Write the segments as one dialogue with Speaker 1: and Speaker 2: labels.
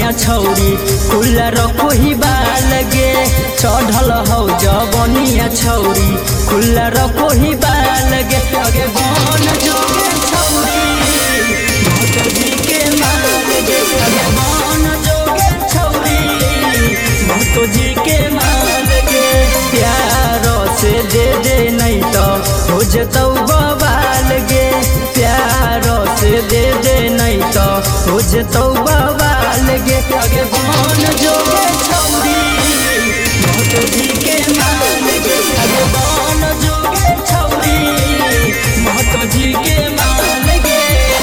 Speaker 1: जवनिया छौरी खुला रखो ही बाल गे। चढ़ल हो जवनिया छौरी खुला रखो ही बाल गे। आगे बन जोगे छौरी भोट जी के माल गे। आगे बन जोगे छौरी भोट जी के माल गे। प्यार से दे नहीं तो हो जतौ बवाल गे। प्यार से दे नहीं तो हो जतौ बवाल गे। आगे बन जोगे छौरी भोट जी के माल गे। आगे बन जोगे छौरी भोट जी के माल गे।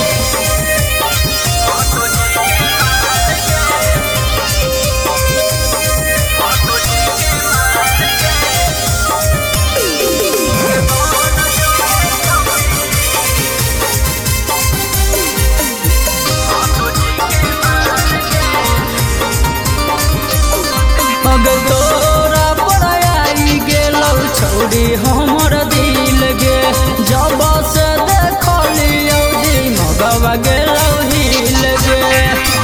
Speaker 1: अगर तोरा पर आई गेलौ छौरी हमर दिल गे। जब से देखलियौ दिमगवा गेलौ हिल गे।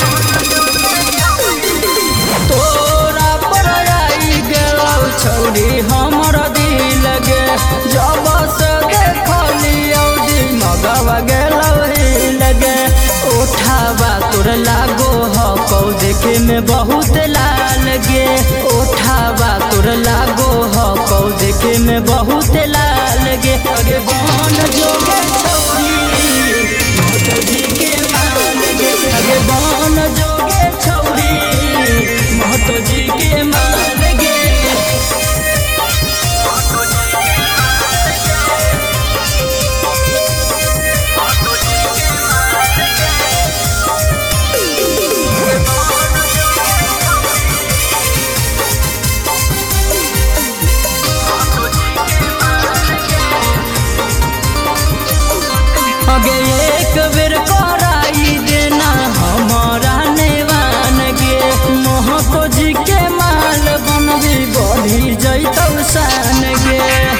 Speaker 1: तोरा पर आई गेलौ छौरी हमर दिल गे। जब से देखलियौ दिमगवा गेलौ हिल गे। उठावा तोर लागो हकौ देखे में बहुत लाल गे। उठावा तोर लागो हकौ देखे में बहुत लाल गे। आगे बन जोगे छौरी भोट जी के माल गे। आगे बन जोगे छौरी भोट जी के माल गे। आगे एक बेर कराई देना हमारा नेवान गे। महतो जी के माल बनबी बढ़ी जैतौ शान गे।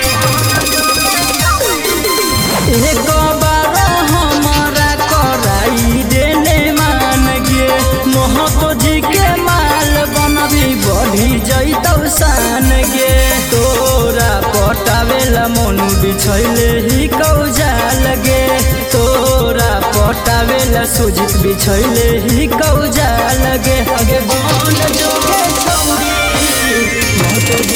Speaker 1: एक बार हमारा कराई देने मान गे। महतो जी के माल बनबी बढ़ी जैतौ शान गे। तोरा पटावेला मन बिछैले ही कौजाल गे। तोरा पटावेला सुजित बिछैले ही कौजाल गे। आगे बन जोगे छौरी भोट